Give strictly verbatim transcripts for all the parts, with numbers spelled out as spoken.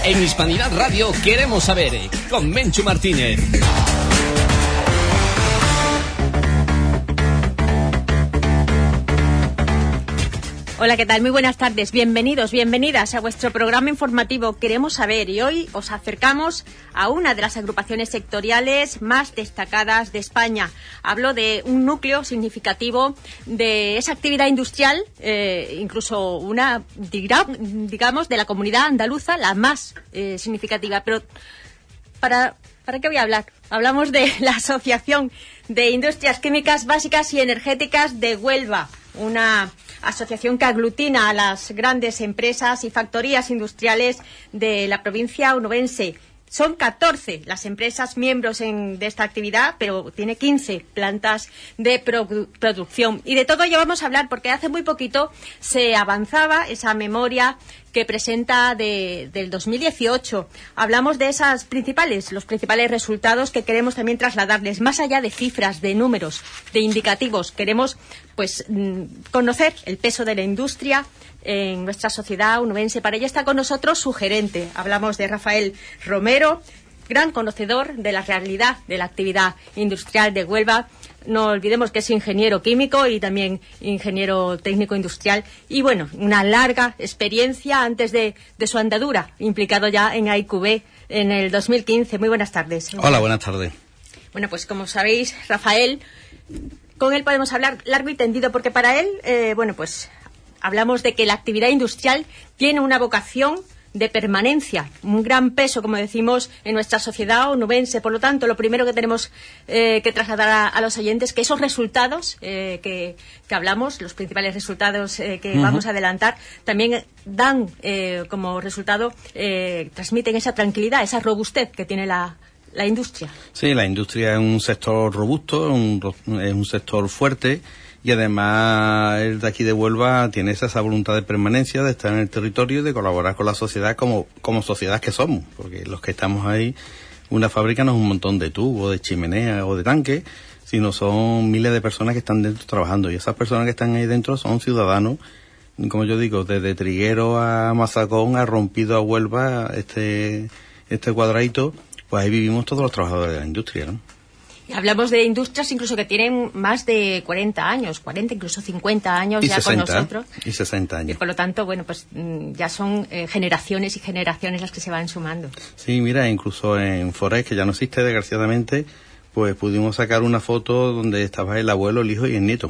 En Hispanidad Radio queremos saber, con Menchu Martínez. Hola, ¿qué tal? Muy buenas tardes. Bienvenidos, bienvenidas a vuestro programa informativo Queremos Saber, y hoy os acercamos a una de las agrupaciones sectoriales más destacadas de España. Hablo de un núcleo significativo de esa actividad industrial, eh, incluso una, digamos, de la comunidad andaluza, la más eh, significativa. Pero, ¿para, ¿para qué voy a hablar? Hablamos de la Asociación de Industrias Químicas Básicas y Energéticas de Huelva, una asociación que aglutina a las grandes empresas y factorías industriales de la provincia onubense. Son catorce las empresas miembros en, de esta actividad, pero tiene quince plantas de produ- producción. Y de todo ello vamos a hablar porque hace muy poquito se avanzaba esa memoria que presenta de, del dos mil dieciocho. Hablamos de esas principales, los principales resultados que queremos también trasladarles. Más allá de cifras, de números, de indicativos, queremos pues conocer el peso de la industria en nuestra sociedad onubense. Para ello está con nosotros su gerente. Hablamos de Rafael Romero, gran conocedor de la realidad de la actividad industrial de Huelva. No olvidemos que es ingeniero químico y también ingeniero técnico industrial. Y bueno, una larga experiencia antes de, de su andadura, implicado ya en A I Q B en el dos mil quince. Muy buenas tardes. Hola, buenas tardes. Bueno, pues como sabéis, Rafael, con él podemos hablar largo y tendido, porque para él, eh, bueno, pues hablamos de que la actividad industrial tiene una vocación de permanencia, un gran peso, como decimos, en nuestra sociedad onubense. Por lo tanto, lo primero que tenemos eh, que trasladar a, a los oyentes, que esos resultados eh, que, que hablamos, los principales resultados eh, que uh-huh. vamos a adelantar, también dan eh, como resultado, eh, transmiten esa tranquilidad, esa robustez que tiene la, la industria. Sí, la industria es un sector robusto, un, es un sector fuerte. Y además el de aquí de Huelva tiene esa, esa voluntad de permanencia, de estar en el territorio y de colaborar con la sociedad como, como sociedad que somos. Porque los que estamos ahí, una fábrica no es un montón de tubos, de chimeneas o de tanques, sino son miles de personas que están dentro trabajando. Y esas personas que están ahí dentro son ciudadanos, como yo digo, desde Triguero a Mazacón, a Rompido a Huelva, este, este cuadradito, pues ahí vivimos todos los trabajadores de la industria, ¿no? Y hablamos de industrias incluso que tienen más de cuarenta años, cuarenta, incluso cincuenta años y ya sesenta, con nosotros. Y sesenta años. Y por lo tanto, bueno, pues ya son eh, generaciones y generaciones las que se van sumando. Sí, mira, incluso en Forest, que ya no existe desgraciadamente, pues pudimos sacar una foto donde estaba el abuelo, el hijo y el nieto.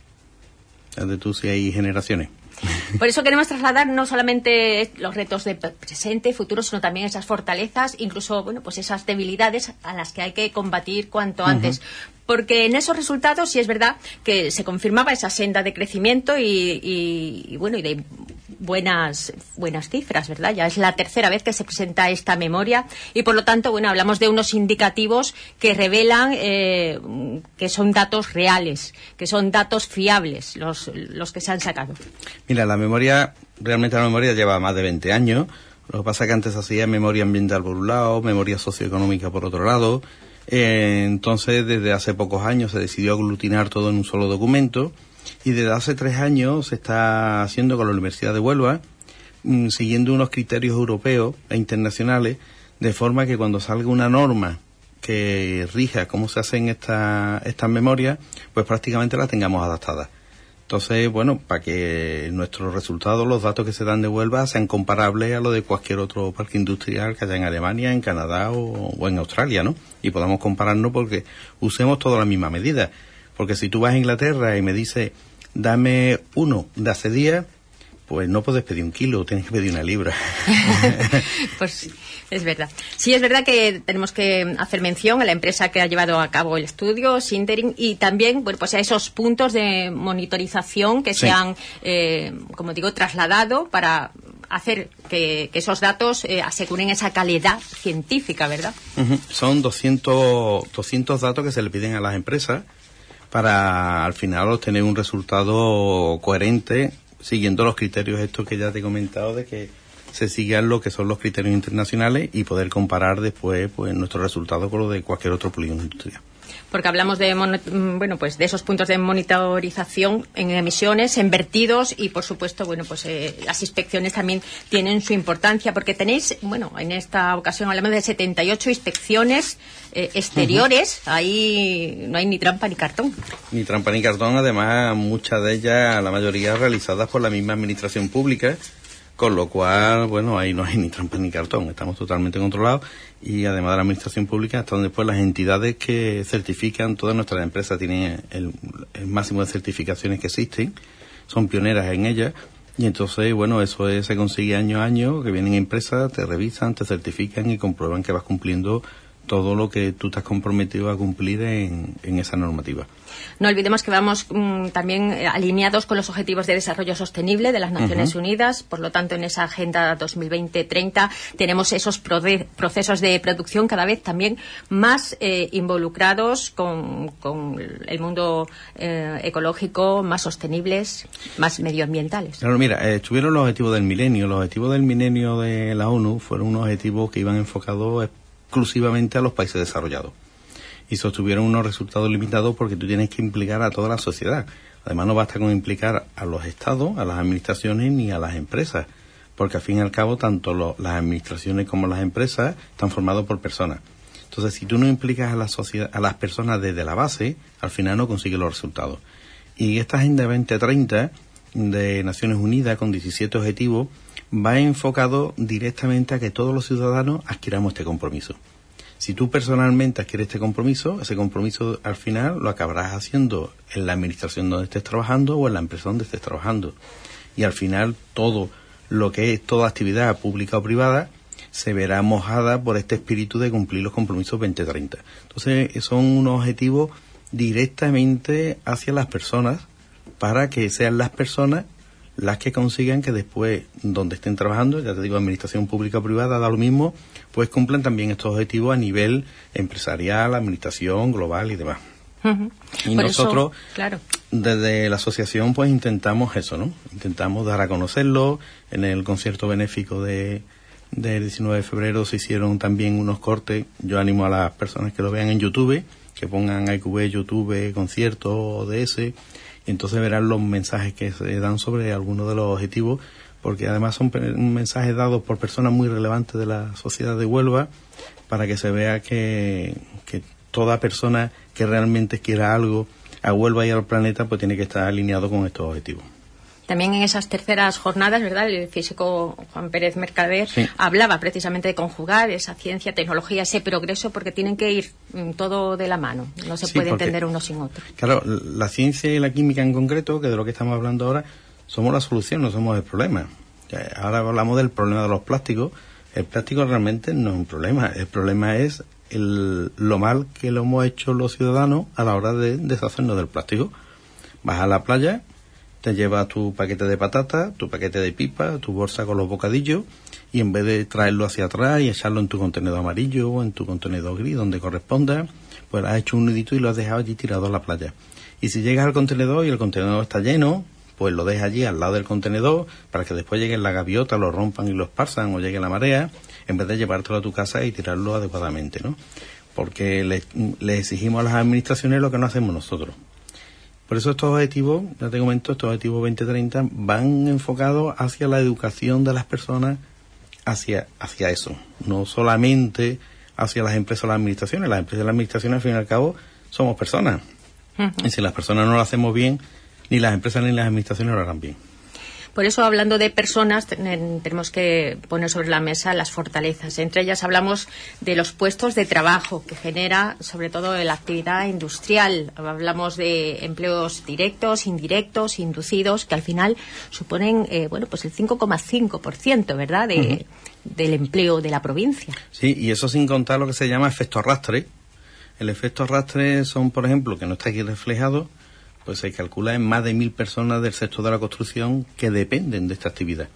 De tú si hay generaciones. Por eso queremos trasladar no solamente los retos de presente y futuro, sino también esas fortalezas, incluso bueno, pues esas debilidades a las que hay que combatir cuanto antes. Uh-huh. Porque en esos resultados sí es verdad que se confirmaba esa senda de crecimiento y, y, y bueno, y de buenas buenas cifras, ¿verdad? Ya es la tercera vez que se presenta esta memoria y por lo tanto, bueno, hablamos de unos indicativos que revelan eh, que son datos reales, que son datos fiables los, los que se han sacado. Mira, la memoria, realmente la memoria lleva más de veinte años. Lo que pasa es que antes se hacía memoria ambiental por un lado, memoria socioeconómica por otro lado. Eh, entonces, desde hace pocos años se decidió aglutinar todo en un solo documento y desde hace tres años se está haciendo con la Universidad de Huelva, mmm, siguiendo unos criterios europeos e internacionales, de forma que cuando salga una norma que rija cómo se hacen esta, estas memorias, pues prácticamente las tengamos adaptadas. Entonces, bueno, para que nuestros resultados, los datos que se dan de Huelva, sean comparables a los de cualquier otro parque industrial que haya en Alemania, en Canadá o, o en Australia, ¿no? Y podamos compararnos porque usemos toda la misma medida. Porque si tú vas a Inglaterra y me dices, dame uno de hace días, pues no puedes pedir un kilo, tienes que pedir una libra. Pues sí, es verdad. Sí, es verdad que tenemos que hacer mención a la empresa que ha llevado a cabo el estudio, Sintering, y también, bueno, pues a esos puntos de monitorización que sí. se han, eh, como digo, trasladado para hacer que, que esos datos eh, aseguren esa calidad científica, ¿verdad? Uh-huh. Son doscientos, doscientos datos que se le piden a las empresas para al final obtener un resultado coherente, siguiendo los criterios estos que ya te he comentado, de que se sigan lo que son los criterios internacionales y poder comparar después pues nuestros resultados con los de cualquier otro polígono industrial. Porque hablamos de bueno, pues de esos puntos de monitorización en emisiones, en vertidos y, por supuesto, bueno, pues eh, las inspecciones también tienen su importancia, porque tenéis, bueno, en esta ocasión hablamos de setenta y ocho inspecciones eh, exteriores. Uh-huh. Ahí no hay ni trampa ni cartón. Ni trampa ni cartón, además muchas de ellas, la mayoría realizadas por la misma administración pública, con lo cual, bueno, ahí no hay ni trampa ni cartón, estamos totalmente controlados. Y además de la administración pública, están después las entidades que certifican. Todas nuestras empresas tienen el, el máximo de certificaciones que existen, son pioneras en ellas, y entonces, bueno, eso es, se consigue año a año, que vienen empresas, te revisan, te certifican y comprueban que vas cumpliendo todo lo que tú te has comprometido a cumplir en, en esa normativa. No olvidemos que vamos mmm, también eh, alineados con los Objetivos de Desarrollo Sostenible de las Naciones uh-huh. Unidas. Por lo tanto, en esa Agenda dos mil veinte treinta tenemos esos prode- procesos de producción cada vez también más eh, involucrados con, con el mundo eh, ecológico, más sostenibles, más medioambientales. Claro, mira, eh, estuvieron los Objetivos del Milenio. Los Objetivos del Milenio de la ONU fueron unos objetivos que iban enfocados exclusivamente a los países desarrollados. Y sostuvieron unos resultados limitados porque tú tienes que implicar a toda la sociedad. Además, no basta con implicar a los estados, a las administraciones ni a las empresas, porque al fin y al cabo tanto lo, las administraciones como las empresas están formados por personas. Entonces, si tú no implicas a la sociedad, a las personas desde la base, al final no consigues los resultados. Y esta Agenda veinte treinta de Naciones Unidas, con diecisiete objetivos, va enfocado directamente a que todos los ciudadanos adquiramos este compromiso. Si tú personalmente adquieres este compromiso, ese compromiso al final lo acabarás haciendo en la administración donde estés trabajando o en la empresa donde estés trabajando. Y al final todo lo que es toda actividad pública o privada se verá mojada por este espíritu de cumplir los compromisos veinte treinta. Entonces son unos objetivos directamente hacia las personas, para que sean las personas las que consigan que después, donde estén trabajando, ya te digo, administración pública o privada, da lo mismo, pues cumplan también estos objetivos a nivel empresarial, administración, global y demás. Uh-huh. Y Por nosotros, eso, claro, desde la asociación, pues intentamos eso, ¿no? Intentamos dar a conocerlo. En el concierto benéfico de del diecinueve de febrero se hicieron también unos cortes. Yo animo a las personas que lo vean en YouTube, que pongan I Q B, YouTube, concierto O D S, y entonces verán los mensajes que se dan sobre algunos de los objetivos, porque además son mensajes dados por personas muy relevantes de la sociedad de Huelva, para que se vea que, que toda persona que realmente quiera algo a Huelva y al planeta, pues tiene que estar alineado con estos objetivos. También en esas terceras jornadas, ¿verdad?, el físico Juan Pérez Mercader sí. hablaba precisamente de conjugar esa ciencia, tecnología, ese progreso, porque tienen que ir todo de la mano. No se sí, puede porque, entender uno sin otro. Claro, la ciencia y la química en concreto, que de lo que estamos hablando ahora, somos la solución, no somos el problema. Ahora hablamos del problema de los plásticos. El plástico realmente no es un problema. El problema es el, lo mal que lo hemos hecho los ciudadanos a la hora de deshacernos del plástico. Vas a la playa, te llevas tu paquete de patata, tu paquete de pipa, tu bolsa con los bocadillos, y en vez de traerlo hacia atrás y echarlo en tu contenedor amarillo o en tu contenedor gris, donde corresponda, pues has hecho un nudito y lo has dejado allí tirado a la playa. Y si llegas al contenedor y el contenedor está lleno, pues lo dejas allí al lado del contenedor para que después lleguen la gaviota, lo rompan y lo esparzan, o llegue la marea, en vez de llevártelo a tu casa y tirarlo adecuadamente, ¿no? Porque le, le exigimos a las administraciones lo que no hacemos nosotros. Por eso estos objetivos, ya te comento, estos objetivos veinte treinta van enfocados hacia la educación de las personas, hacia hacia eso, no solamente hacia las empresas o las administraciones. Las empresas y las administraciones, al fin y al cabo, somos personas. Uh-huh. Y si las personas no lo hacemos bien, ni las empresas ni las administraciones lo harán bien. Por eso, hablando de personas, tenemos que poner sobre la mesa las fortalezas. Entre ellas hablamos de los puestos de trabajo que genera, sobre todo, la actividad industrial. Hablamos de empleos directos, indirectos, inducidos, que al final suponen, eh, bueno, pues el cinco coma cinco por ciento, ¿verdad?, de, uh-huh. del empleo de la provincia. Sí, y eso sin contar lo que se llama efecto arrastre. El efecto arrastre son, por ejemplo, que no está aquí reflejado, pues se calcula en más de mil personas del sector de la construcción que dependen de esta actividad.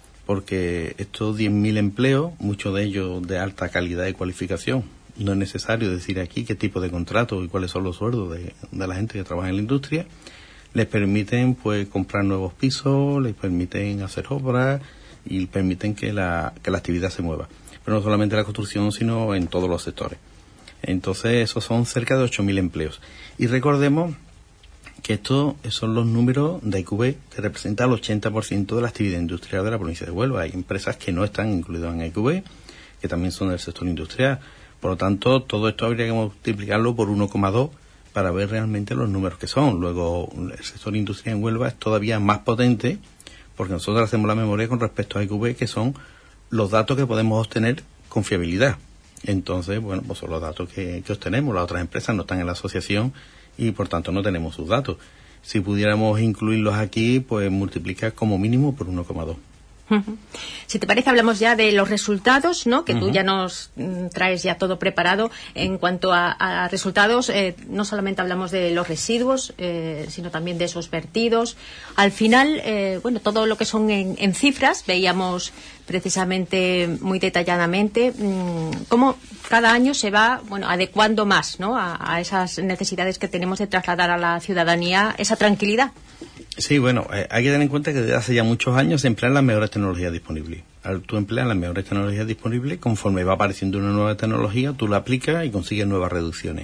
Porque estos diez mil empleos, muchos de ellos de alta calidad y cualificación, no es necesario decir aquí qué tipo de contrato y cuáles son los sueldos de, de la gente que trabaja en la industria, les permiten pues comprar nuevos pisos, les permiten hacer obras y permiten que la, que la actividad se mueva. Pero no solamente la construcción, sino en todos los sectores. Entonces, esos son cerca de ocho mil empleos. Y recordemos que estos son los números de I Q B, que representa el ochenta por ciento de la actividad industrial de la provincia de Huelva. Hay empresas que no están incluidas en I Q B, que también son del sector industrial. Por lo tanto, todo esto habría que multiplicarlo por uno coma dos para ver realmente los números que son. Luego, el sector industrial en Huelva es todavía más potente, porque nosotros hacemos la memoria con respecto a I Q B, que son los datos que podemos obtener con fiabilidad. Entonces, bueno, pues son los datos que, que obtenemos. Las otras empresas no están en la asociación y, por tanto, no tenemos sus datos. Si pudiéramos incluirlos aquí, pues multiplica como mínimo por uno coma dos. Uh-huh. Si te parece, hablamos ya de los resultados, ¿no? Que uh-huh. tú ya nos mm, traes ya todo preparado. En cuanto a, a resultados, eh, no solamente hablamos de los residuos, eh, sino también de esos vertidos. Al final, eh, bueno, todo lo que son en, en cifras, veíamos precisamente muy detalladamente mmm, cómo cada año se va, bueno, adecuando más, ¿no? A, a esas necesidades que tenemos de trasladar a la ciudadanía esa tranquilidad. Sí, bueno, eh, hay que tener en cuenta que desde hace ya muchos años se emplean las mejores tecnologías disponibles. Al tú empleas las mejores tecnologías disponibles, conforme va apareciendo una nueva tecnología, tú la aplicas y consigues nuevas reducciones.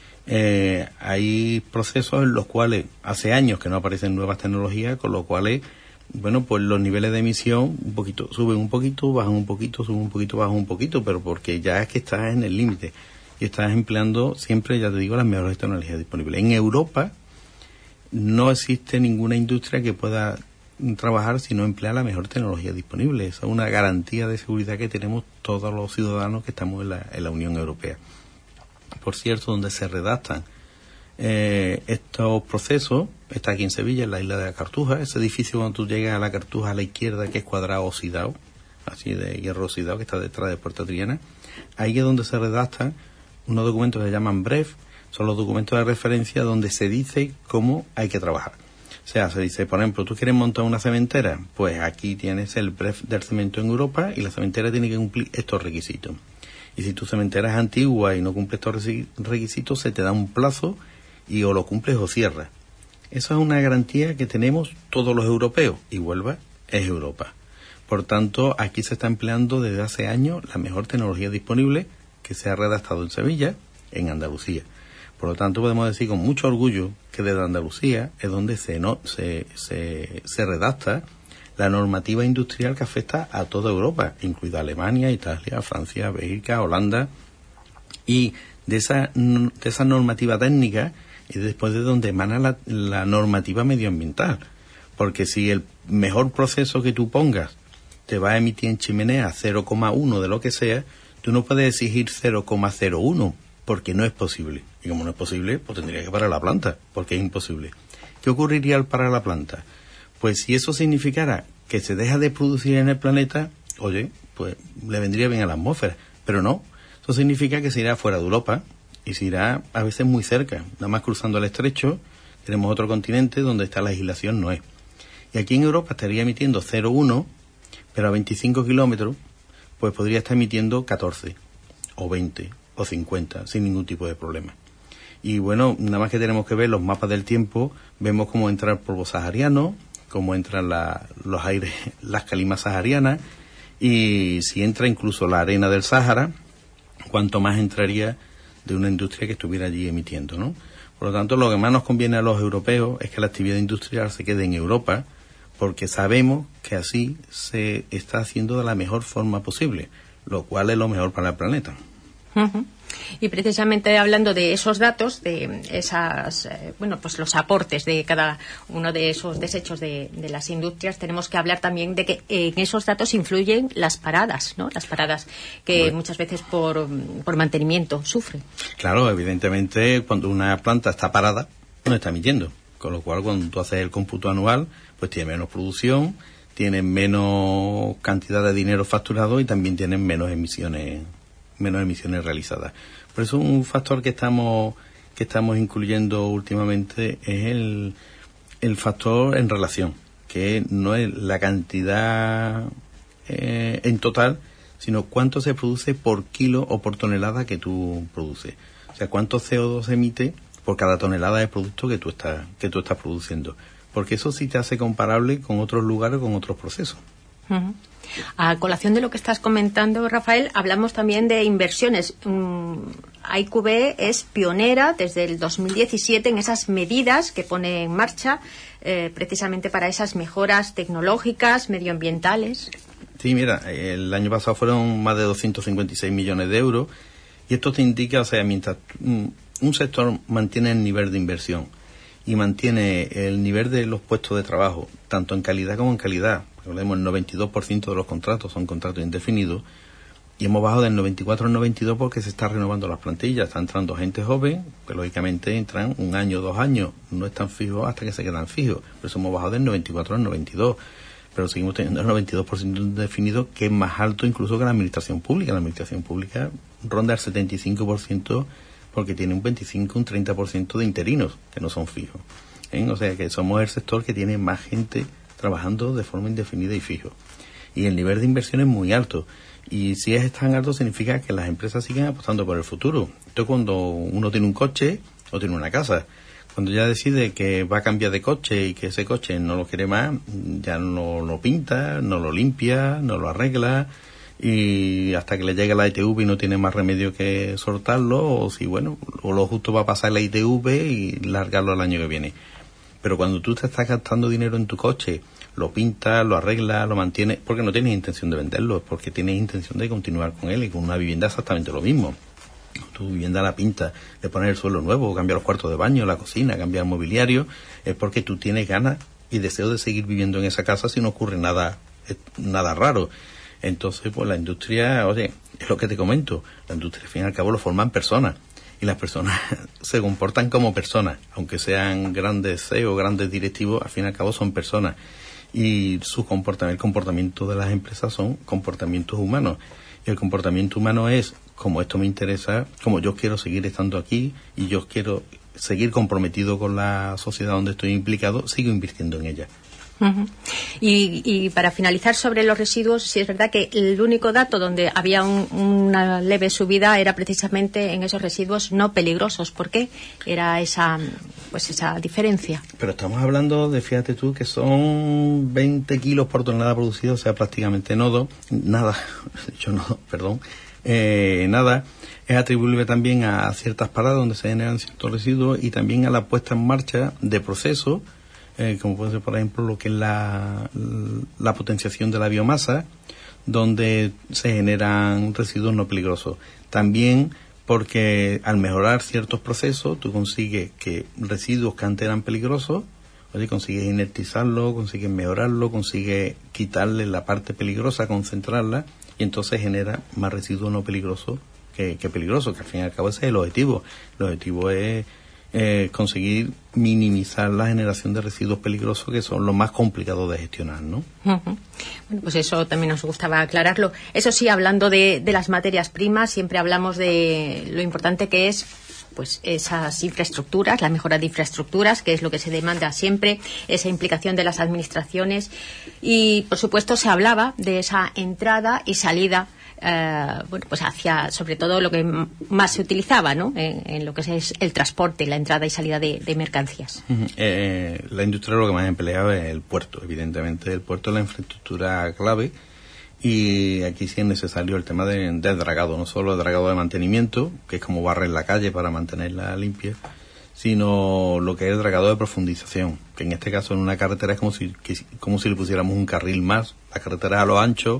Eh, hay procesos en los cuales hace años que no aparecen nuevas tecnologías, con los cuales, bueno, pues los niveles de emisión un poquito suben un poquito, bajan un poquito, suben un poquito, bajan un poquito, pero porque ya es que estás en el límite y estás empleando siempre, ya te digo, las mejores tecnologías disponibles. En Europa no existe ninguna industria que pueda trabajar si no emplea la mejor tecnología disponible. Esa es una garantía de seguridad que tenemos todos los ciudadanos que estamos en la, en la Unión Europea. Por cierto, donde se redactan eh, estos procesos, está aquí en Sevilla, en la isla de la Cartuja. Ese edificio, cuando tú llegas a la Cartuja a la izquierda, que es cuadrado oxidado, así de hierro oxidado, que está detrás de Puerto Triana, ahí es donde se redactan unos documentos que se llaman B R E F. Son los documentos de referencia donde se dice cómo hay que trabajar. O sea, se dice, por ejemplo, ¿tú quieres montar una cementera? Pues aquí tienes el B R E F del cemento en Europa y la cementera tiene que cumplir estos requisitos. Y si tu cementera es antigua y no cumple estos requisitos, se te da un plazo y o lo cumples o cierras. Eso es una garantía que tenemos todos los europeos y Huelva es Europa. Por tanto, aquí se está empleando desde hace años la mejor tecnología disponible que se ha redactado en Sevilla, en Andalucía. Por lo tanto, podemos decir con mucho orgullo que desde Andalucía es donde se, no, se, se, se redacta la normativa industrial que afecta a toda Europa, incluida Alemania, Italia, Francia, Bélgica, Holanda. Y de esa, de esa normativa técnica es después de donde emana la, la normativa medioambiental. Porque si el mejor proceso que tú pongas te va a emitir en chimenea cero coma uno de lo que sea, tú no puedes exigir cero coma cero uno, porque no es posible. Y como no es posible, pues tendría que parar la planta, porque es imposible. ¿Qué ocurriría al parar la planta? Pues si eso significara que se deja de producir en el planeta, oye, pues le vendría bien a la atmósfera. Pero no, eso significa que se irá fuera de Europa y se irá a veces muy cerca. Nada más cruzando el estrecho, tenemos otro continente donde esta legislación no es. Y aquí en Europa estaría emitiendo cero coma uno, pero a veinticinco kilómetros, pues podría estar emitiendo catorce, o veinte, o cincuenta, sin ningún tipo de problema. Y bueno, nada más que tenemos que ver los mapas del tiempo, vemos cómo entra el polvo sahariano, cómo entran la, los aires, las calimas saharianas, y si entra incluso la arena del Sáhara, cuanto más entraría de una industria que estuviera allí emitiendo, ¿no? Por lo tanto, lo que más nos conviene a los europeos es que la actividad industrial se quede en Europa, porque sabemos que así se está haciendo de la mejor forma posible, lo cual es lo mejor para el planeta. Uh-huh. Y precisamente hablando de esos datos, de esas, eh, bueno, pues los aportes de cada uno de esos desechos de, de las industrias, tenemos que hablar también de que en esos datos influyen las paradas, ¿no? Las paradas que bueno, muchas veces por, por mantenimiento sufren. Claro, evidentemente cuando una planta está parada, no está emitiendo. Con lo cual, cuando tú haces el cómputo anual, pues tiene menos producción, tiene menos cantidad de dinero facturado y también tienen menos emisiones menos emisiones realizadas. Por eso un factor que estamos que estamos incluyendo últimamente es el, el factor en relación, que no es la cantidad eh, en total, sino cuánto se produce por kilo o por tonelada que tú produces. O sea, cuánto C O dos se emite por cada tonelada de producto que tú estás que tú estás produciendo. Porque eso sí te hace comparable con otros lugares, con otros procesos. Uh-huh. A colación de lo que estás comentando, Rafael, hablamos también de inversiones. A I Q B es pionera desde el dos mil diecisiete en esas medidas que pone en marcha eh, precisamente para esas mejoras tecnológicas, medioambientales. Sí, mira, el año pasado fueron más de doscientos cincuenta y seis millones de euros y esto te indica, o sea, mientras un sector mantiene el nivel de inversión y mantiene el nivel de los puestos de trabajo, tanto en calidad como en calidad, recordemos el noventa y dos por ciento de los contratos son contratos indefinidos, y hemos bajado del noventa y cuatro al noventa y dos porque se está renovando las plantillas, está entrando gente joven, que lógicamente entran un año, dos años, no están fijos hasta que se quedan fijos, por eso hemos bajado del noventa y cuatro al noventa y dos, pero seguimos teniendo el noventa y dos por ciento indefinido, que es más alto incluso que la administración pública. La administración pública ronda el setenta y cinco por ciento porque tiene un veinticinco, un treinta por ciento de interinos que no son fijos, ¿eh? O sea que somos el sector que tiene más gente trabajando de forma indefinida y fijo. Y el nivel de inversión es muy alto. Y si es tan alto significa que las empresas siguen apostando por el futuro. Esto cuando uno tiene un coche o tiene una casa. Cuando ya decide que va a cambiar de coche y que ese coche no lo quiere más, ya no lo pinta, no lo limpia, no lo arregla, y hasta que le llegue la I T V y no tiene más remedio que soltarlo, o si bueno, o lo justo va a pasar la I T V y largarlo al año que viene. Pero cuando tú te estás gastando dinero en tu coche, lo pintas, lo arreglas, lo mantienes, porque no tienes intención de venderlo, porque tienes intención de continuar con él, y con una vivienda exactamente lo mismo. Tu vivienda la pinta, le pones el suelo nuevo, cambias los cuartos de baño, la cocina, cambias el mobiliario, es porque tú tienes ganas y deseo de seguir viviendo en esa casa si no ocurre nada nada raro. Entonces, pues la industria, oye, es lo que te comento, la industria al fin y al cabo lo forman personas, y las personas se comportan como personas, aunque sean grandes C E O, grandes directivos, al fin y al cabo son personas, y su comportamiento, el comportamiento de las empresas son comportamientos humanos, y el comportamiento humano es, como esto me interesa, como yo quiero seguir estando aquí y yo quiero seguir comprometido con la sociedad donde estoy implicado, sigo invirtiendo en ella. Uh-huh. Y, y para finalizar sobre los residuos, sí es verdad que el único dato donde había un, una leve subida era precisamente en esos residuos no peligrosos. ¿Por qué era esa, pues esa diferencia? Pero estamos hablando de, fíjate tú, que son veinte kilos por tonelada producida, o sea, prácticamente nodo, nada, yo no, perdón, eh, nada. Es atribuible también a ciertas paradas donde se generan ciertos residuos y también a la puesta en marcha de procesos, Eh, como puede ser, por ejemplo, lo que es la, la potenciación de la biomasa, donde se generan residuos no peligrosos. También porque al mejorar ciertos procesos, tú consigues que residuos que antes eran peligrosos, oye, consigues inertizarlo, consigues mejorarlo, consigues quitarle la parte peligrosa, concentrarla, y entonces genera más residuos no peligrosos que, que peligrosos, que al fin y al cabo ese es el objetivo. El objetivo es Eh, conseguir minimizar la generación de residuos peligrosos, que son los más complicados de gestionar, ¿no? Uh-huh. Bueno, pues eso también nos gustaba aclararlo. Eso sí, hablando de, de las materias primas, siempre hablamos de lo importante que es pues esas infraestructuras, la mejora de infraestructuras, que es lo que se demanda siempre, esa implicación de las administraciones, y por supuesto se hablaba de esa entrada y salida, eh, bueno, pues hacia sobre todo lo que m- más se utilizaba, ¿no? En, en lo que es el transporte, la entrada y salida de, de mercancías. Uh-huh. Eh, la industria lo que más emplea es el puerto, evidentemente. El puerto es la infraestructura clave. Y aquí sí es necesario el tema de, del dragado, no solo el dragado de mantenimiento, que es como barrer la calle para mantenerla limpia, sino lo que es el dragado de profundización, que en este caso en una carretera es como si, que, como si le pusiéramos un carril más, la carretera a lo ancho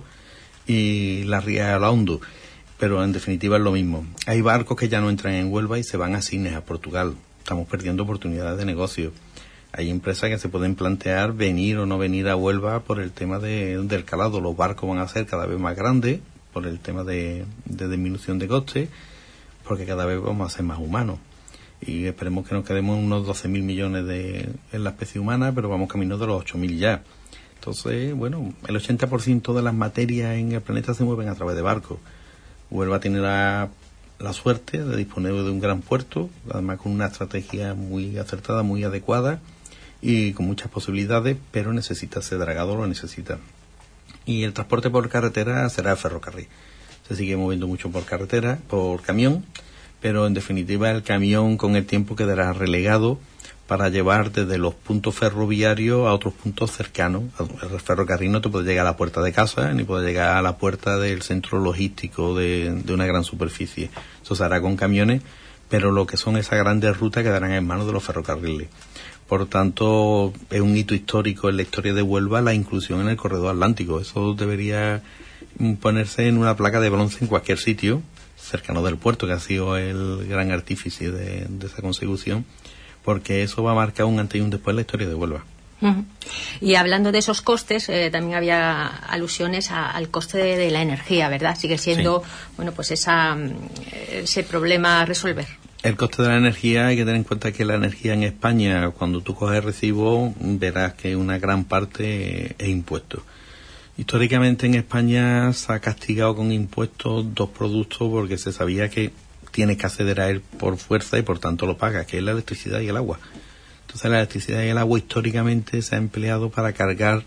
y la ría a lo hondo, pero en definitiva es lo mismo. Hay barcos que ya no entran en Huelva y se van a Sines, a Portugal. Estamos perdiendo oportunidades de negocio. Hay empresas que se pueden plantear venir o no venir a Huelva por el tema de, del calado. Los barcos van a ser cada vez más grandes por el tema de, de disminución de costes, porque cada vez vamos a ser más humanos. Y esperemos que nos quedemos unos doce mil millones de, en la especie humana, pero vamos camino de los ocho mil ya. Entonces, bueno, el ochenta por ciento de las materias en el planeta se mueven a través de barcos. Huelva tiene la, la suerte de disponer de un gran puerto, además con una estrategia muy acertada, muy adecuada, y con muchas posibilidades, pero necesita ese dragado, lo necesita. Y el transporte por carretera será el ferrocarril. Se sigue moviendo mucho por carretera, por camión, pero en definitiva el camión con el tiempo quedará relegado para llevar desde los puntos ferroviarios a otros puntos cercanos. El ferrocarril no te puede llegar a la puerta de casa, ni puede llegar a la puerta del centro logístico de, de una gran superficie. Eso se hará con camiones, pero lo que son esas grandes rutas quedarán en manos de los ferrocarriles. Por tanto, es un hito histórico en la historia de Huelva la inclusión en el corredor atlántico. Eso debería ponerse en una placa de bronce en cualquier sitio, cercano del puerto, que ha sido el gran artífice de, de esa consecución, porque eso va a marcar un antes y un después en la historia de Huelva. Uh-huh. Y hablando de esos costes, eh, también había alusiones a, al coste de, de la energía, ¿verdad? Sigue siendo, sí. bueno, pues esa, ese problema a resolver. El coste de la energía, hay que tener en cuenta que la energía en España, cuando tú coges recibo, verás que una gran parte es impuesto. Históricamente en España se ha castigado con impuestos dos productos porque se sabía que tienes que acceder a él por fuerza y por tanto lo pagas, que es la electricidad y el agua. Entonces la electricidad y el agua históricamente se ha empleado para cargar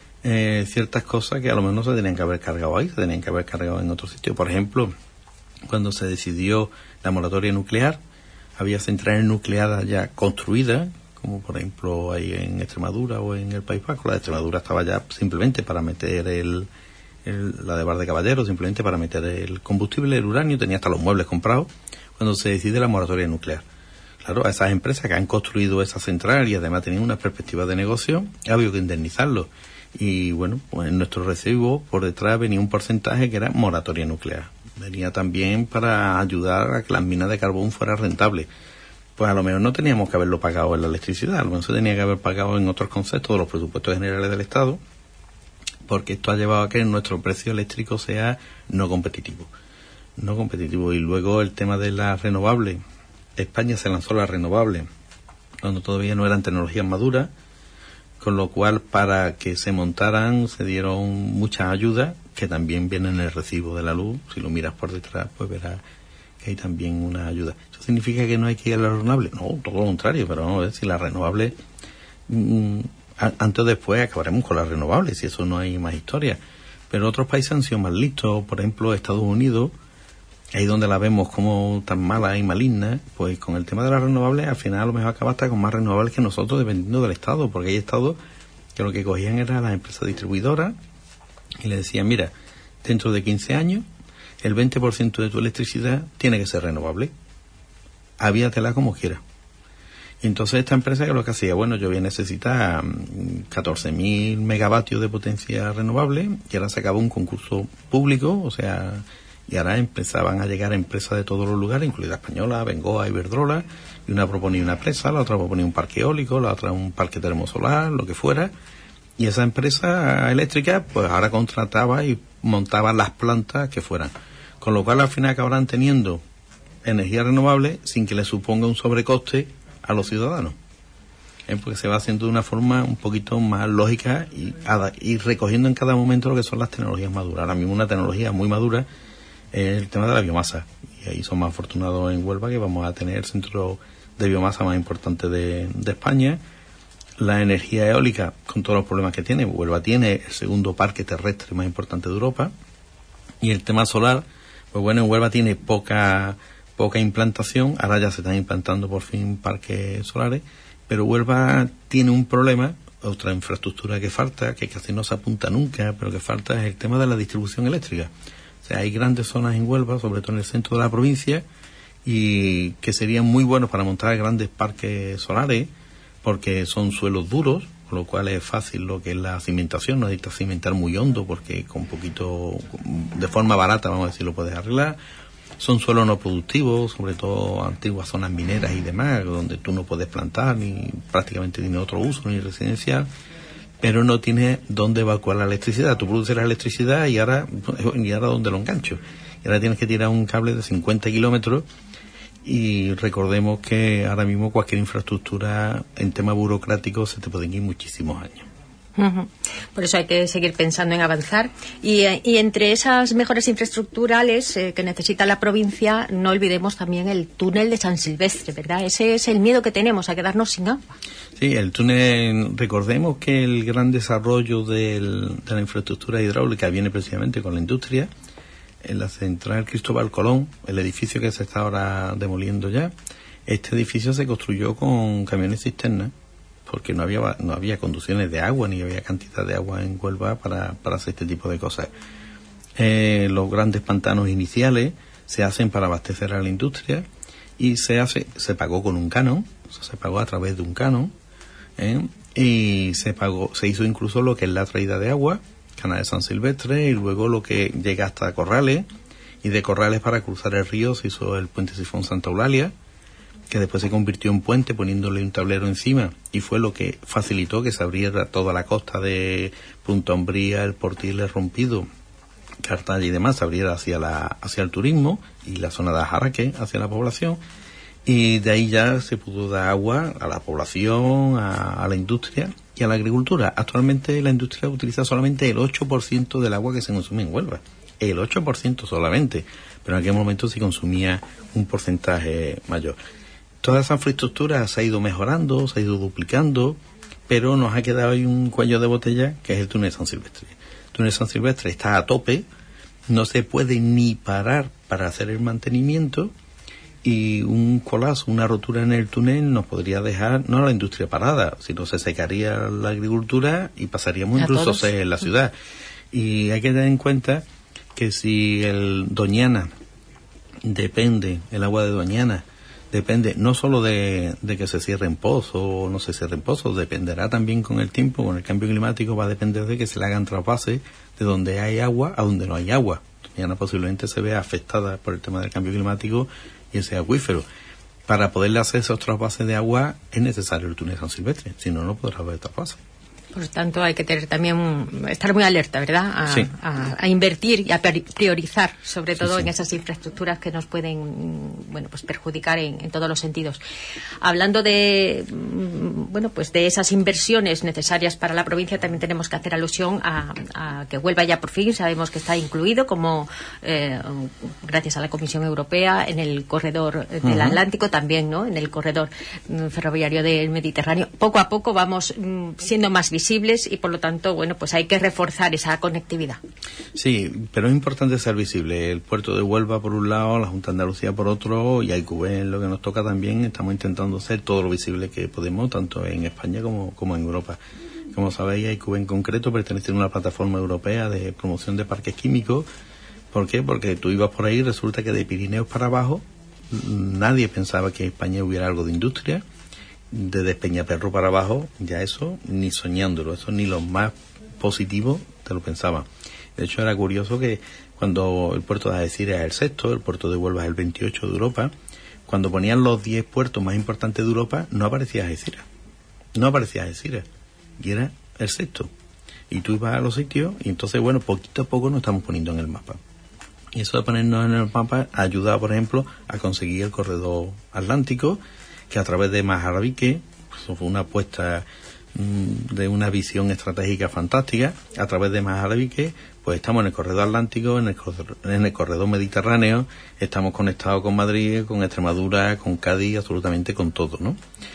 eh, ciertas cosas que a lo mejor no se tenían que haber cargado ahí, se tenían que haber cargado en otro sitio. Por ejemplo, cuando se decidió la moratoria nuclear, había centrales nucleares ya construidas, como por ejemplo hay en Extremadura o en el País Vasco. La de Extremadura estaba ya simplemente para meter el, el la de Bar de Caballero, simplemente para meter el combustible, el uranio, tenía hasta los muebles comprados, cuando se decide la moratoria nuclear. Claro, a esas empresas que han construido esa central y además tenían una perspectiva de negocio, ha habido que indemnizarlos. Y bueno, pues en nuestro recibo por detrás venía un porcentaje que era moratoria nuclear. Venía también para ayudar a que las minas de carbón fueran rentables. Pues a lo mejor no teníamos que haberlo pagado en la electricidad, a lo mejor se tenía que haber pagado en otros conceptos de los presupuestos generales del Estado, porque esto ha llevado a que nuestro precio eléctrico sea no competitivo. No competitivo. Y luego el tema de las renovables. España se lanzó la renovable cuando todavía no eran tecnologías maduras, con lo cual para que se montaran se dieron muchas ayudas que también vienen en el recibo de la luz. Si lo miras por detrás, pues verás que hay también una ayuda. ¿Eso significa que no hay que ir a la renovable? No, todo lo contrario, pero vamos a ver si la renovable, mmm, antes o después acabaremos con las renovables, si eso no hay más historia. Pero otros países han sido más listos, por ejemplo Estados Unidos, ahí donde la vemos como tan mala y maligna, pues con el tema de las renovables al final a lo mejor acaba hasta con más renovables que nosotros, dependiendo del Estado, porque hay estados que lo que cogían eran las empresas distribuidoras y le decían, mira, dentro de quince años el veinte por ciento de tu electricidad tiene que ser renovable, avíatela como quieras. Y entonces esta empresa, que lo que hacía, bueno, yo voy a necesitar catorce mil megavatios de potencia renovable, y ahora se acabó un concurso público, o sea, y ahora empezaban a llegar empresas de todos los lugares, incluida Española, Bengoa, Iberdrola, y una proponía una presa, la otra proponía un parque eólico, la otra un parque termosolar, lo que fuera, y esa empresa eléctrica pues ahora contrataba y montaba las plantas que fueran, con lo cual al final acabarán teniendo energía renovable sin que le suponga un sobrecoste a los ciudadanos, ¿eh? Porque se va haciendo de una forma un poquito más lógica y, y recogiendo en cada momento lo que son las tecnologías maduras. Ahora mismo una tecnología muy madura es el tema de la biomasa, y ahí somos afortunados en Huelva que vamos a tener el centro de biomasa más importante de, de España. La energía eólica, con todos los problemas que tiene, Huelva tiene el segundo parque terrestre más importante de Europa. Y el tema solar, pues bueno, en Huelva tiene poca poca implantación, ahora ya se están implantando por fin parques solares, pero Huelva tiene un problema, otra infraestructura que falta, que casi no se apunta nunca, pero que falta, es el tema de la distribución eléctrica. O sea, hay grandes zonas en Huelva, sobre todo en el centro de la provincia, y que serían muy buenos para montar grandes parques solares, porque son suelos duros, con lo cual es fácil lo que es la cimentación, no necesitas cimentar muy hondo, porque con poquito, de forma barata, vamos a decir, lo puedes arreglar. Son suelos no productivos, sobre todo antiguas zonas mineras y demás, donde tú no puedes plantar, ni prácticamente tiene otro uso, ni residencial, pero no tienes dónde evacuar la electricidad. Tú produces la electricidad y ahora, y ahora ¿dónde lo engancho? Y ahora tienes que tirar un cable de cincuenta kilómetros, y recordemos que ahora mismo cualquier infraestructura en tema burocrático se te pueden ir muchísimos años. Uh-huh. Por eso hay que seguir pensando en avanzar y, y entre esas mejoras infraestructurales eh, que necesita la provincia, no olvidemos también el túnel de San Silvestre, ¿verdad? Ese es el miedo que tenemos, a quedarnos sin agua. Sí, el túnel, recordemos que el gran desarrollo del, de la infraestructura hidráulica viene precisamente con la industria. en la central Cristóbal Colón, el edificio que se está ahora demoliendo ya, este edificio se construyó con camiones cisterna, porque no había no había conducciones de agua, ni había cantidad de agua en Huelva para, para hacer este tipo de cosas. Eh, los grandes pantanos iniciales se hacen para abastecer a la industria, y se hace se pagó con un canon, o sea, se pagó a través de un canon, ¿eh? Y se pagó, se hizo incluso lo que es la traída de agua, Canal de San Silvestre, y luego lo que llega hasta Corrales, y de Corrales para cruzar el río se hizo el puente Sifón Santa Eulalia, que después se convirtió en puente poniéndole un tablero encima, y fue lo que facilitó que se abriera toda la costa de Punta Umbría, el Portil, el Rompido, Cartaya y demás, se abriera hacia la hacia el turismo, y la zona de Ajaraque hacia la población, y de ahí ya se pudo dar agua a la población, a, a la industria y a la agricultura. Actualmente la industria utiliza solamente el ocho por ciento del agua que se consume en Huelva, el ocho por ciento solamente, pero en aquel momento se consumía un porcentaje mayor. Toda esa infraestructura se ha ido mejorando, se ha ido duplicando, pero nos ha quedado ahí un cuello de botella, que es el túnel San Silvestre. El túnel San Silvestre está a tope, no se puede ni parar para hacer el mantenimiento, y un colapso, una rotura en el túnel nos podría dejar no a la industria parada, sino se secaría la agricultura y pasaríamos incluso en la ciudad. Y hay que tener en cuenta que si el Doñana depende, el agua de Doñana depende no solo de, de que se cierren pozos o no se cierren pozos, dependerá también con el tiempo, con el cambio climático, va a depender de que se le hagan trasvases de donde hay agua a donde no hay agua. Doñana posiblemente se vea afectada por el tema del cambio climático y ese acuífero. Para poderle hacer esos trasvases de agua es necesario el túnel San Silvestre, si no, no podrá haber trasvases. Por lo tanto, hay que tener también, estar muy alerta, ¿verdad? A, sí. a, a invertir y a priorizar, sobre todo sí, sí. en esas infraestructuras que nos pueden, bueno, pues perjudicar en, en todos los sentidos. Hablando de, bueno, pues de esas inversiones necesarias para la provincia, también tenemos que hacer alusión a, a que Huelva ya por fin sabemos que está incluido como, eh, gracias a la Comisión Europea, en el corredor del uh-huh. Atlántico, también, ¿no? En el corredor ferroviario del Mediterráneo. Poco a poco vamos mm, siendo más visibles visibles y por lo tanto, bueno, pues hay que reforzar esa conectividad. Sí, pero es importante ser visible. El puerto de Huelva por un lado, la Junta de Andalucía por otro, y I Q B en lo que nos toca también. Estamos intentando hacer todo lo visible que podemos, tanto en España como, como en Europa. Como sabéis, I Q B en concreto pertenece a una plataforma europea de promoción de parques químicos. ¿Por qué? Porque tú ibas por ahí y resulta que de Pirineos para abajo nadie pensaba que en España hubiera algo de industria. De Despeñaperro para abajo, ya eso, ni soñándolo, eso ni los más positivos te lo pensaban. De hecho, era curioso que cuando el puerto de Algeciras es el sexto, el puerto de Huelva es el veintiocho de Europa, cuando ponían los diez puertos más importantes de Europa, no aparecía Algeciras. No aparecía Algeciras. Y era el sexto. Y tú ibas a los sitios, y entonces, bueno, poquito a poco nos estamos poniendo en el mapa. Y eso de ponernos en el mapa ha ayudado, por ejemplo, a conseguir el corredor atlántico, que a través de Majarabique, pues fue una apuesta mmm, de una visión estratégica fantástica. A través de Majarabique, pues estamos en el corredor atlántico, en el corredor, en el corredor mediterráneo, estamos conectados con Madrid, con Extremadura, con Cádiz, absolutamente con todo, ¿no?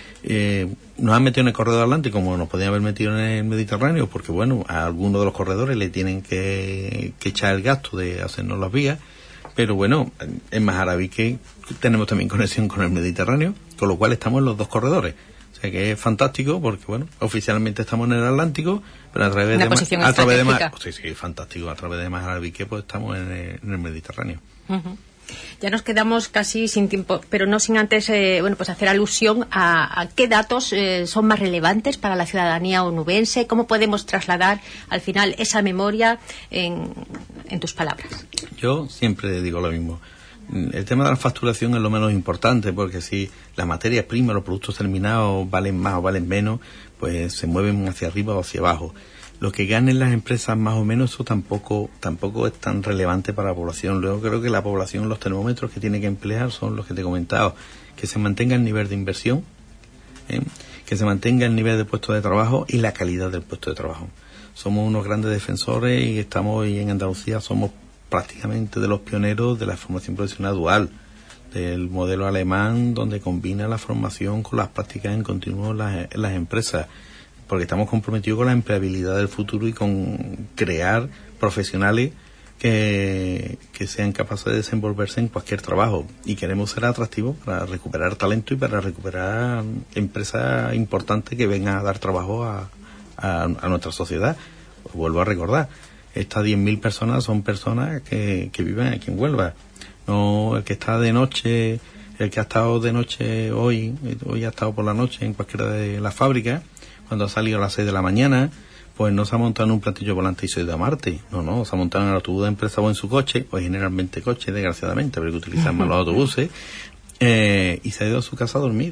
Eh, nos han metido en el corredor atlántico como nos podían haber metido en el Mediterráneo, porque bueno, a algunos de los corredores le tienen que, que echar el gasto de hacernos las vías. Pero bueno, en Majarabique tenemos también conexión con el Mediterráneo, con lo cual estamos en los dos corredores. O sea que es fantástico porque, bueno, oficialmente estamos en el Atlántico, pero a través Una de... posición a través de estratégica. Sí, sí, fantástico. A través de Majarabique pues estamos en el, en el Mediterráneo. Uh-huh. Ya nos quedamos casi sin tiempo, pero no sin antes, eh, bueno, pues hacer alusión a, a qué datos eh, son más relevantes para la ciudadanía onubense, cómo podemos trasladar al final esa memoria en, en tus palabras. Yo siempre digo lo mismo. El tema de la facturación es lo menos importante, porque si las materias primas, los productos terminados valen más o valen menos, pues se mueven hacia arriba o hacia abajo. Lo que ganen las empresas más o menos, eso tampoco tampoco es tan relevante para la población. Luego creo que la población, los termómetros que tiene que emplear son los que te he comentado, que se mantenga el nivel de inversión, ¿eh? que se mantenga el nivel de puestos de trabajo y la calidad del puesto de trabajo. Somos unos grandes defensores y estamos y en Andalucía somos prácticamente de los pioneros de la formación profesional dual, del modelo alemán donde combina la formación con las prácticas en continuo en las, en las empresas, porque estamos comprometidos con la empleabilidad del futuro y con crear profesionales que, que sean capaces de desenvolverse en cualquier trabajo, y queremos ser atractivos para recuperar talento y para recuperar empresas importantes que vengan a dar trabajo a, a, a nuestra sociedad. Os vuelvo a recordar, estas diez mil personas son personas que, que viven aquí en Huelva. No el que está de noche, el que ha estado de noche hoy, hoy ha estado por la noche en cualquiera de las fábricas, cuando ha salido a las seis de la mañana, pues no se ha montado en un platillo volante y se ha ido a Marte. No, no, se ha montado en el autobús de empresa o en su coche, o generalmente coche, desgraciadamente, porque utilizan más los autobuses, eh, y se ha ido a su casa a dormir.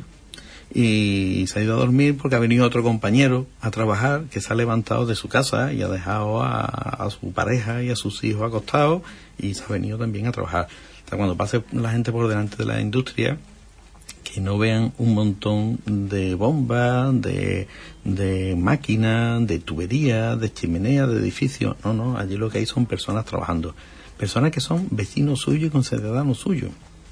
Y se ha ido a dormir porque ha venido otro compañero a trabajar, que se ha levantado de su casa y ha dejado a, a su pareja y a sus hijos acostados, y se ha venido también a trabajar. O sea, cuando pase la gente por delante de la industria, que no vean un montón de bombas, de, de máquinas, de tuberías, de chimeneas, de edificios. No, no, allí lo que hay son personas trabajando. Personas que son vecinos suyos y conciudadanos suyos.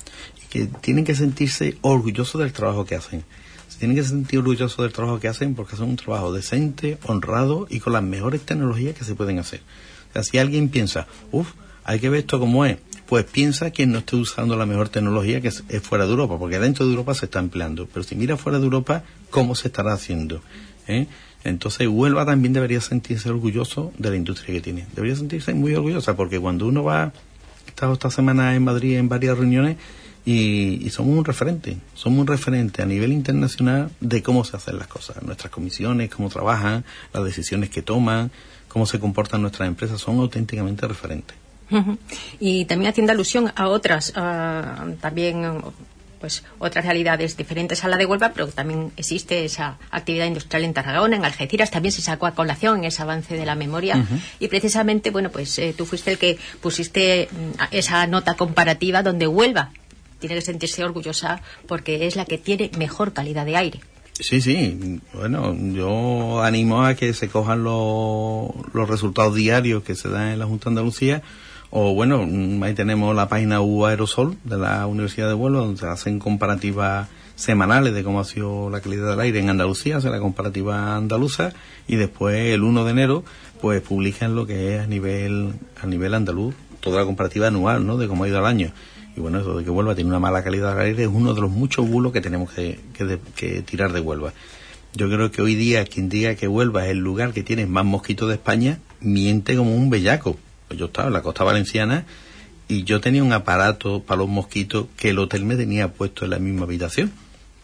Y que tienen que sentirse orgullosos del trabajo que hacen. Se tienen que sentir orgullosos del trabajo que hacen porque hacen un trabajo decente, honrado y con las mejores tecnologías que se pueden hacer. O sea, si alguien piensa, uff, hay que ver esto como es, pues piensa que no esté usando la mejor tecnología que es, es fuera de Europa, porque dentro de Europa se está empleando, pero si mira fuera de Europa, ¿cómo se estará haciendo? ¿Eh? Entonces Huelva también debería sentirse orgulloso de la industria que tiene, debería sentirse muy orgullosa, porque cuando uno va, he estado esta semana en Madrid en varias reuniones, y, y somos un referente, somos un referente a nivel internacional de cómo se hacen las cosas, nuestras comisiones, cómo trabajan, las decisiones que toman, cómo se comportan nuestras empresas, son auténticamente referentes. Uh-huh. Y también haciendo alusión a otras, uh, también pues otras realidades diferentes a la de Huelva, pero también existe esa actividad industrial en Tarragona, en Algeciras, también se sacó a colación en ese avance de la memoria, uh-huh. y precisamente, bueno, pues eh, tú fuiste el que pusiste esa nota comparativa donde Huelva tiene que sentirse orgullosa porque es la que tiene mejor calidad de aire. Sí, sí, bueno, yo animo a que se cojan los, los resultados diarios que se dan en la Junta de Andalucía. O bueno, ahí tenemos la página U Aerosol de la Universidad de Huelva, donde se hacen comparativas semanales de cómo ha sido la calidad del aire en Andalucía, hace la comparativa andaluza, y después el primero de enero pues publican lo que es a nivel a nivel andaluz, toda la comparativa anual, ¿no?, de cómo ha ido el año. Y bueno, eso de que Huelva tiene una mala calidad del aire es uno de los muchos bulos que tenemos que, que, de, que tirar de Huelva. Yo creo que hoy día quien diga que Huelva es el lugar que tiene más mosquitos de España, miente como un bellaco. Yo estaba en la costa valenciana y yo tenía un aparato para los mosquitos que el hotel me tenía puesto en la misma habitación.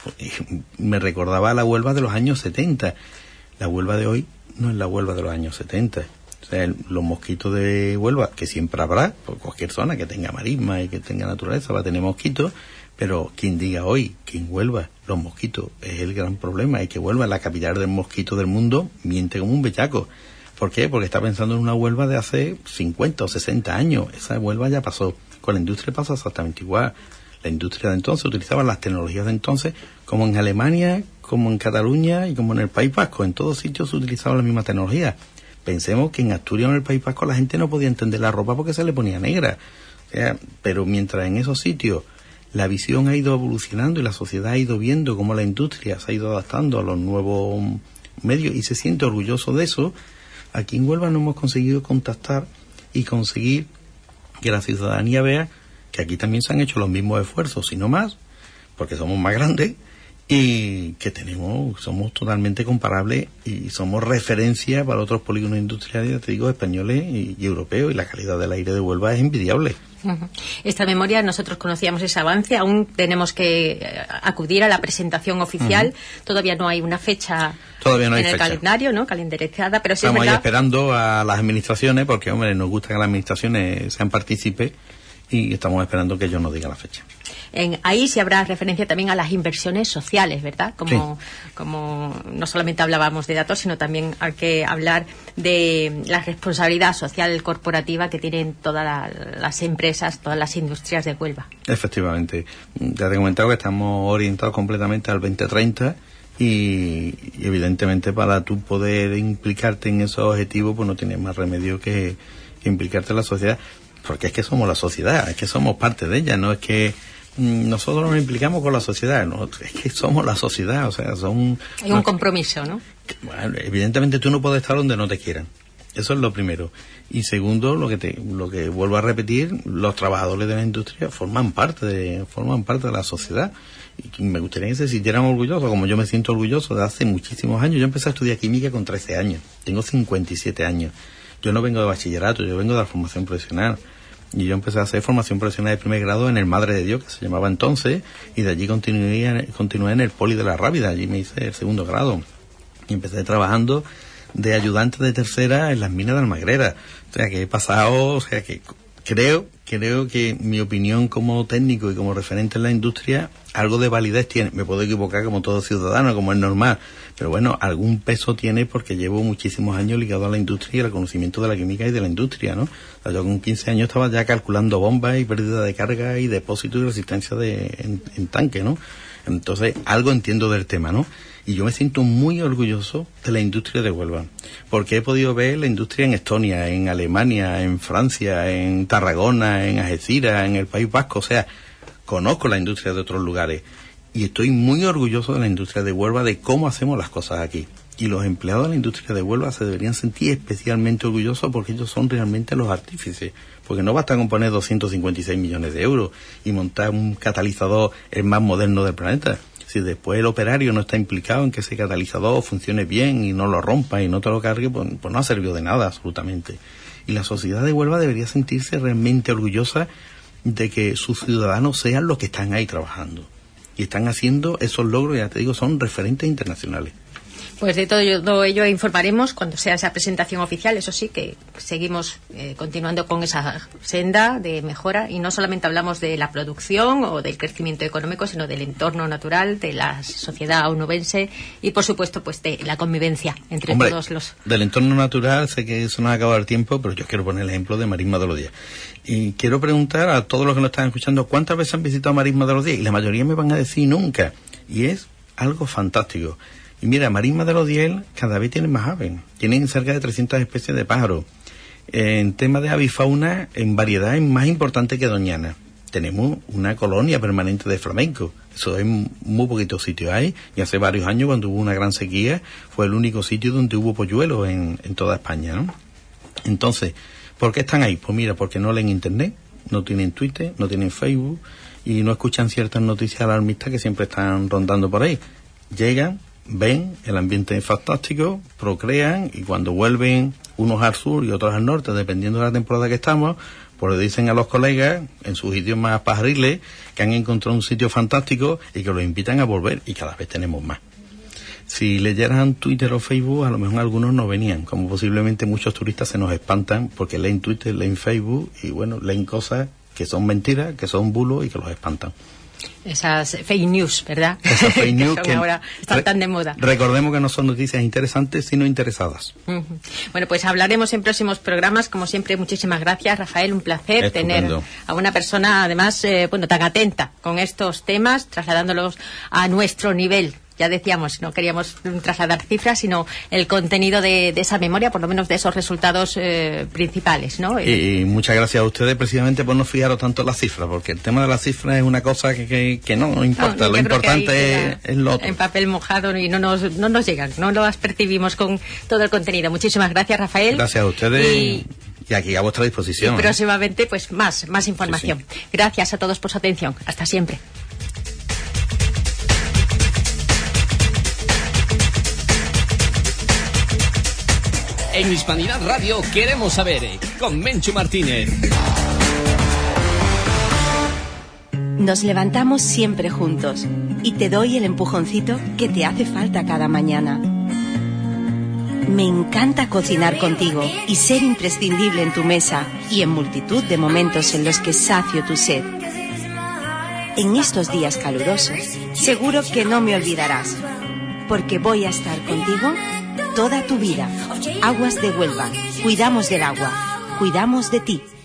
Me recordaba a la Huelva de los años setenta. La Huelva de hoy no es la Huelva de los años setenta. O sea, el, los mosquitos de Huelva, que siempre habrá, por cualquier zona que tenga marisma y que tenga naturaleza, va a tener mosquitos, pero quien diga hoy que en Huelva los mosquitos es el gran problema y que Huelva es la capital del mosquito del mundo, miente como un bellaco. ¿Por qué? Porque está pensando en una Huelva de hace cincuenta o sesenta años. Esa Huelva ya pasó. Con la industria pasa exactamente igual. La industria de entonces utilizaba las tecnologías de entonces, como en Alemania, como en Cataluña y como en el País Vasco. En todos sitios se utilizaba la misma tecnología. Pensemos que en Asturias o en el País Vasco la gente no podía entender la ropa porque se le ponía negra. O sea, pero mientras en esos sitios la visión ha ido evolucionando y la sociedad ha ido viendo cómo la industria se ha ido adaptando a los nuevos medios y se siente orgulloso de eso, aquí en Huelva no hemos conseguido contactar y conseguir que la ciudadanía vea que aquí también se han hecho los mismos esfuerzos, si no más, porque somos más grandes y que tenemos, somos totalmente comparables y somos referencia para otros polígonos industriales, te digo, españoles y, y europeos, y la calidad del aire de Huelva es envidiable. Esta memoria, nosotros conocíamos ese avance, aún tenemos que acudir a la presentación oficial, uh-huh. todavía no hay una fecha todavía no hay en el fecha. calendario, ¿no?, calendarizada, pero sí estamos es verdad... ahí esperando a las administraciones, porque hombre, nos gusta que las administraciones sean partícipes y estamos esperando que ellos nos digan la fecha. En, ahí sí habrá referencia también a las inversiones sociales, ¿verdad? Como, sí. como no solamente hablábamos de datos, sino también hay que hablar de la responsabilidad social corporativa que tienen todas la, las empresas, todas las industrias de Huelva. Efectivamente. Ya te he comentado que estamos orientados completamente al veinte treinta y, y evidentemente para tú poder implicarte en esos objetivos pues no tienes más remedio que, que implicarte en la sociedad, porque es que somos la sociedad, es que somos parte de ella, no es que nosotros nos implicamos con la sociedad, no, es que somos la sociedad, o sea, son... Hay un compromiso, ¿no? Bueno, evidentemente tú no puedes estar donde no te quieran. Eso es lo primero. Y segundo, lo que te, lo que vuelvo a repetir, los trabajadores de la industria forman parte de, forman parte de la sociedad. Y me gustaría que se sintieran orgullosos, como yo me siento orgulloso de hace muchísimos años. Yo empecé a estudiar química con trece años. Tengo cincuenta y siete años. Yo no vengo de bachillerato, yo vengo de la formación profesional. Y yo empecé a hacer formación profesional de primer grado en el Madre de Dios, que se llamaba entonces, y de allí continué, continué en el Poli de la Rábida. Allí me hice el segundo grado. Y empecé trabajando de ayudante de tercera en las minas de Almagrera. O sea que he pasado, o sea que creo, creo que mi opinión como técnico y como referente en la industria, algo de validez tiene. Me puedo equivocar como todo ciudadano, como es normal, pero bueno, algún peso tiene porque llevo muchísimos años ligado a la industria y al conocimiento de la química y de la industria, ¿no? O sea, yo con quince años estaba ya calculando bombas y pérdida de carga y depósito y resistencia de, en, en tanque, ¿no? Entonces, algo entiendo del tema, ¿no? Y yo me siento muy orgulloso de la industria de Huelva, porque he podido ver la industria en Estonia, en Alemania, en Francia, en Tarragona, en Algeciras, en el País Vasco. O sea, conozco la industria de otros lugares y estoy muy orgulloso de la industria de Huelva, de cómo hacemos las cosas aquí. Y los empleados de la industria de Huelva se deberían sentir especialmente orgullosos porque ellos son realmente los artífices. Porque no basta con poner doscientos cincuenta y seis millones de euros y montar un catalizador el más moderno del planeta. Si después el operario no está implicado en que ese catalizador funcione bien y no lo rompa y no te lo cargue, pues, pues no ha servido de nada absolutamente. Y la sociedad de Huelva debería sentirse realmente orgullosa de que sus ciudadanos sean los que están ahí trabajando. Y están haciendo esos logros, ya te digo, son referentes internacionales. Pues de todo ello informaremos cuando sea esa presentación oficial. Eso sí, que seguimos eh, continuando con esa senda de mejora y no solamente hablamos de la producción o del crecimiento económico, sino del entorno natural, de la sociedad onubense y, por supuesto, pues de la convivencia entre Hombre, todos los... del entorno natural, sé que eso no ha acabado el tiempo, pero yo quiero poner el ejemplo de Marisma de los Días. Y quiero preguntar a todos los que nos están escuchando, ¿cuántas veces han visitado Marisma de los Días? Y la mayoría me van a decir nunca. Y es algo fantástico. Y mira, Marisma de los Diel cada vez tienen más aves. Tienen cerca de trescientas especies de pájaros. En tema de avifauna, en variedad es más importante que Doñana. Tenemos una colonia permanente de flamencos. Eso en muy poquitos sitios hay. Y hace varios años, cuando hubo una gran sequía, fue el único sitio donde hubo polluelos en, en toda España, ¿no? Entonces, ¿por qué están ahí? Pues mira, porque no leen internet, no tienen Twitter, no tienen Facebook y no escuchan ciertas noticias alarmistas que siempre están rondando por ahí. Llegan, ven, el ambiente es fantástico, procrean y cuando vuelven unos al sur y otros al norte, dependiendo de la temporada que estamos, pues le dicen a los colegas en sus idiomas pajariles que han encontrado un sitio fantástico y que los invitan a volver y cada vez tenemos más. Si leyeran Twitter o Facebook, a lo mejor algunos no venían, como posiblemente muchos turistas se nos espantan porque leen Twitter, leen Facebook y bueno, leen cosas que son mentiras, que son bulos y que los espantan. Esas fake news, ¿verdad? Esas fake news que, que ahora están tan de moda. Recordemos que no son noticias interesantes, sino interesadas. Uh-huh. Bueno, pues hablaremos en próximos programas. Como siempre, muchísimas gracias, Rafael. Un placer Estupendo. Tener a una persona, además, eh, bueno, tan atenta con estos temas, trasladándolos a nuestro nivel. Ya decíamos, no queríamos trasladar cifras, sino el contenido de, de esa memoria, por lo menos de esos resultados eh, principales, ¿no? Y, y muchas gracias a ustedes precisamente por no fijaros tanto en las cifras, porque el tema de las cifras es una cosa que, que, que no, no importa, no, lo importante es, es lo otro. En papel mojado y no nos, no nos llegan, no las percibimos con todo el contenido. Muchísimas gracias, Rafael. Gracias a ustedes. Y, y aquí a vuestra disposición. Y próximamente, pues más, más información. Sí, sí. Gracias a todos por su atención. Hasta siempre. En Hispanidad Radio queremos saber, con Menchu Martínez. Nos levantamos siempre juntos y te doy el empujoncito que te hace falta cada mañana. Me encanta cocinar contigo y ser imprescindible en tu mesa y en multitud de momentos en los que sacio tu sed. En estos días calurosos, seguro que no me olvidarás, porque voy a estar contigo toda tu vida. Aguas de Huelva. Cuidamos del agua. Cuidamos de ti.